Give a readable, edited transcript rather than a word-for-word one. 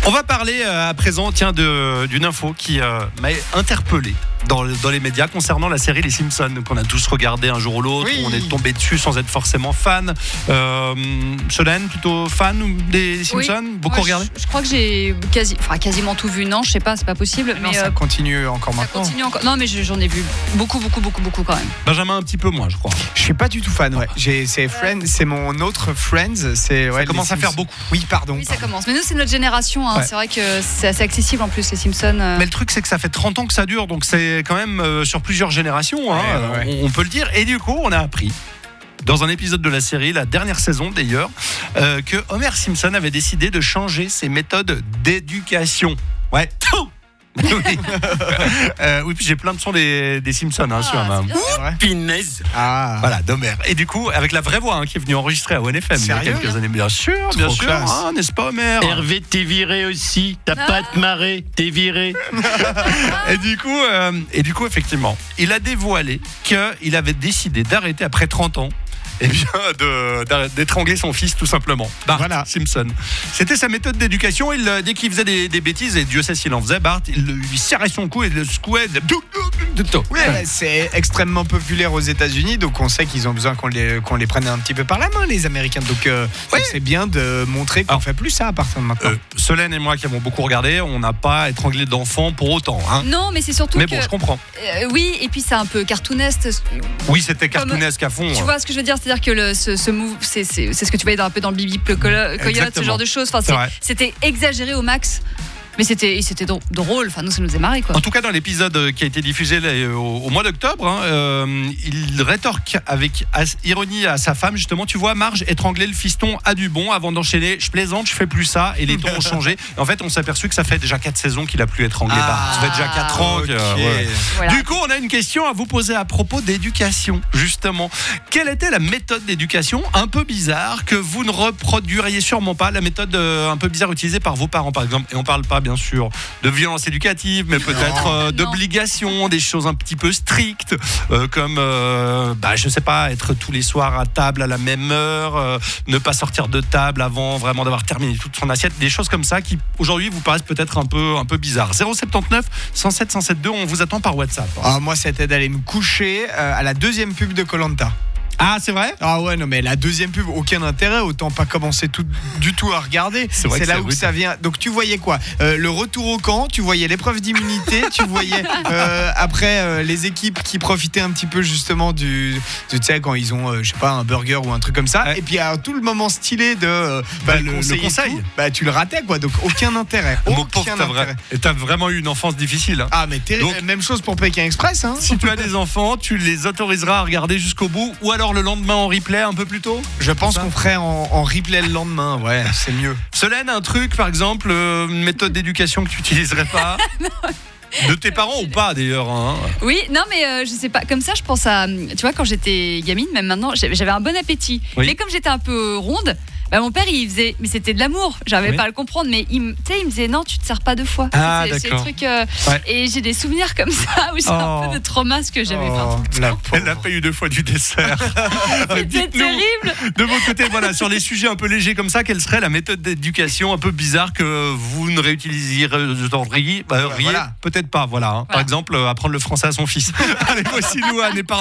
On va parler à présent d'une info qui m'a interpellé dans les médias concernant la série Les Simpsons qu'on a tous regardé un jour ou l'autre, où on est tombé dessus sans être forcément fan. Solène, plutôt fan des Simpsons? Beaucoup regardé? Je crois que j'ai quasiment tout vu. Non, je sais pas, c'est pas possible. Non, ça continue encore ça maintenant. Continue encore. Non, mais j'en ai vu beaucoup quand même. Benjamin, un petit peu moins, je crois. Je suis pas du tout fan. Ouais. C'est Friends, c'est mon autre Friends. Ça commence à faire beaucoup. Oui, pardon. Oui, ça commence. Mais nous, c'est notre génération. Hein. Ouais. C'est vrai que c'est assez accessible en plus, les Simpsons. Mais le truc, c'est que ça fait 30 ans que ça dure, donc c'est quand même sur plusieurs générations, hein, Ouais. on peut le dire. Et du coup, on a appris, dans un épisode de la série, la dernière saison d'ailleurs, que Homer Simpson avait décidé de changer ses méthodes d'éducation. Ouais. Oui, puis j'ai plein de sons des Simpsons sur ma Pinaise. Ah. Voilà, d'Homer. Et du coup, avec la vraie voix qui est venue enregistrer à ONFM il y a Sérieux, quelques années. Bien sûr, n'est-ce pas, Homer? Hervé, t'es viré aussi. T'as pas à te marrer, t'es viré. Et du coup, effectivement, il a dévoilé qu'il avait décidé d'arrêter après 30 ans. Et bien d'étrangler son fils tout simplement. Bart Simpson. C'était sa méthode d'éducation. Dès qu'il faisait des bêtises, et Dieu sait s'il en faisait, Bart, il lui serrait son cou et le secouait. Oui, c'est extrêmement populaire aux États-Unis, donc on sait qu'ils ont besoin qu'on les prenne un petit peu par la main, les Américains. Donc c'est bien de montrer qu'on fait plus ça à partir de maintenant. Solène et moi qui avons beaucoup regardé, on n'a pas étranglé d'enfants pour autant. Hein. Non, mais c'est surtout. Mais bon, je comprends. Oui, et puis c'est un peu cartoonesque. Oui, c'était cartoonesque à fond. Tu vois ce que je veux dire? C'est-à-dire que ce move, c'est ce que tu voyais un peu dans le Bibi Coyote, ce genre de choses. Enfin, c'était exagéré au max. Mais c'était drôle, enfin nous ça nous faisait marrer quoi. En tout cas dans l'épisode qui a été diffusé au mois d'octobre, il rétorque avec ironie à sa femme, justement, tu vois Marge étrangler le fiston à du bon avant d'enchaîner, je plaisante, je fais plus ça, et les tons ont changé. Et en fait on s'est aperçu que ça fait déjà 4 saisons qu'il a plus étranglé. Ça fait déjà 4 ans Voilà. Du coup on a une question à vous poser à propos d'éducation, justement. Quelle était la méthode d'éducation un peu bizarre que vous ne reproduiriez sûrement pas, la méthode un peu bizarre utilisée par vos parents par exemple? Et on parle pas bien sûr de violence éducative, mais peut-être d'obligations, des choses un petit peu strictes, comme je sais pas, être tous les soirs à table à la même heure, ne pas sortir de table avant vraiment d'avoir terminé toute son assiette, des choses comme ça qui aujourd'hui vous paraissent peut-être un peu bizarres. 079 107 107 on vous attend par WhatsApp. Moi c'était d'aller me coucher à la deuxième pub de Koh-Lanta. Ah, c'est vrai? Ah ouais, non mais la deuxième pub, aucun intérêt, autant pas commencer du tout à regarder. C'est là où ça vient. Donc tu voyais quoi? Le retour au camp, tu voyais l'épreuve d'immunité, tu voyais après les équipes qui profitaient un petit peu justement tu sais quand ils ont je sais pas un burger ou un truc comme ça. Et puis à tout le moment stylé de le conseil, tu le ratais quoi. Donc aucun intérêt. Et t'as vraiment eu une enfance difficile. Hein. Ah mais terrible. Donc, même chose pour Pékin Express. Hein. Si tu as des enfants, tu les autoriseras à regarder jusqu'au bout, ou alors le lendemain en replay un peu plus tôt? Je pense qu'on ferait en replay le lendemain, ouais, c'est mieux. Solène, un truc par exemple, une méthode d'éducation que tu n'utiliserais pas? De tes parents ou pas d'ailleurs hein. Oui, non mais je sais pas, comme ça je pense à, tu vois quand j'étais gamine, même maintenant, j'avais un bon appétit. Oui. Mais comme j'étais un peu ronde, mon père il faisait, mais c'était de l'amour, j'arrivais pas à le comprendre, mais il me disait non tu te sers pas deux fois. C'est le truc, et j'ai des souvenirs comme ça où j'ai un peu de trauma ce que j'avais Elle n'a pas eu 2 fois du dessert. C'était terrible. De mon côté, voilà, sur les sujets un peu légers comme ça, quelle serait la méthode d'éducation un peu bizarre que vous ne réutiliseriez peut-être pas, voilà. Par exemple, apprendre le français à son fils. Allez, voici Louane et